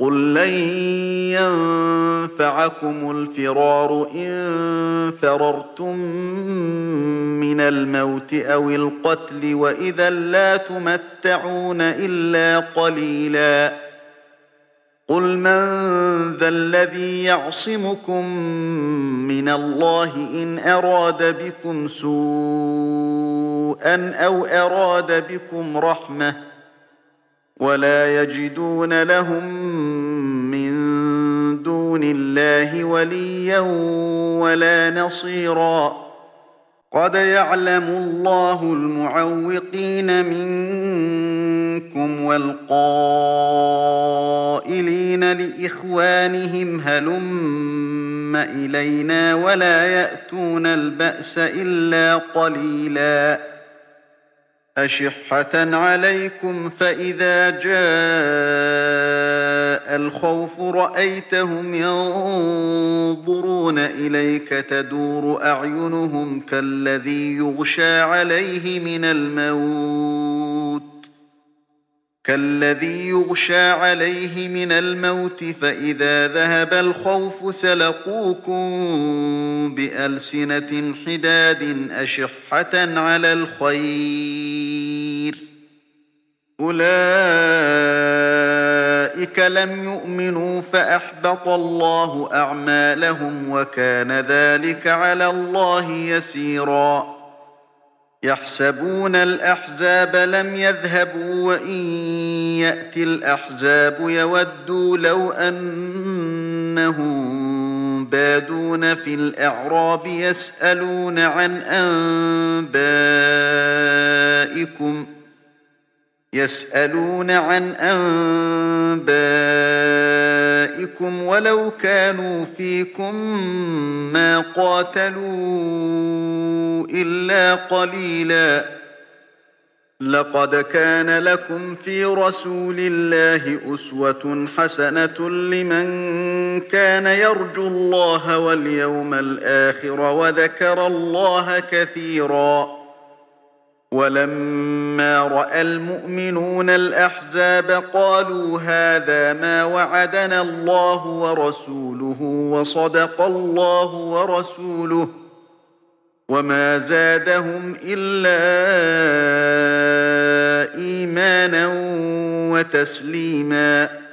قل لن ينفعكم الفرار إن فررتم من الموت أو القتل وإذا لا تمتعون إلا قليلا قل من ذا الذي يعصمكم من الله إن أراد بكم سوءا أو أراد بكم رحمة ولا يجدون لهم من دون الله وليا ولا نصيرا قد يعلم الله المعوقين منكم والقائلين لإخوانهم هلم إلينا ولا يأتون البأس إلا قليلا أشحة عليكم فإذا جاء الخوف رأيتهم ينظرون إليك تدور أعينهم كالذي يغشى عليه من الموت فإذا ذهب الخوف سلقوكم بألسنة حداد أشحة على الخير أولئك لم يؤمنوا فأحبط الله أعمالهم وكان ذلك على الله يسيرا يحسبون الأحزاب لم يذهبوا وإن يأتي الأحزاب يودوا لو أنهم بادون في الأعراب يسألون عن أنبائكم ولو كانوا فيكم ما قاتلوا إلا قليلا لقد كان لكم في رسول الله أسوة حسنة لمن كان يرجو الله واليوم الآخر وذكر الله كثيرا ولما رأى المؤمنون الأحزاب قالوا هذا ما وعدنا الله ورسوله وصدق الله ورسوله وما زادهم إلا إيمانا وتسليما